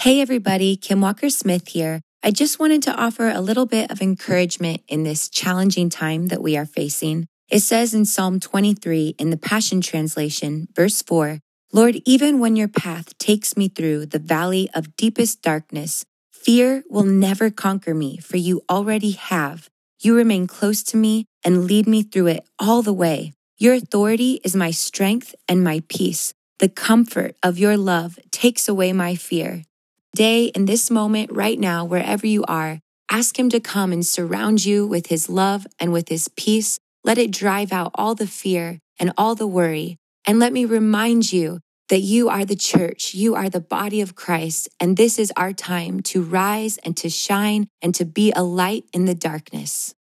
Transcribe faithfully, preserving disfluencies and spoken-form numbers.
Hey everybody, Kim Walker Smith here. I just wanted to offer a little bit of encouragement in this challenging time that we are facing. It says in Psalm twenty-three in the Passion Translation, verse four, Lord, even when your path takes me through the valley of deepest darkness, fear will never conquer me, for you already have. You remain close to me and lead me through it all the way. Your authority is my strength and my peace. The comfort of your love takes away my fear. Today, in this moment, right now, wherever you are, ask him to come and surround you with his love and with his peace. Let it drive out all the fear and all the worry. And let me remind you that you are the church, you are the body of Christ, and this is our time to rise and to shine and to be a light in the darkness.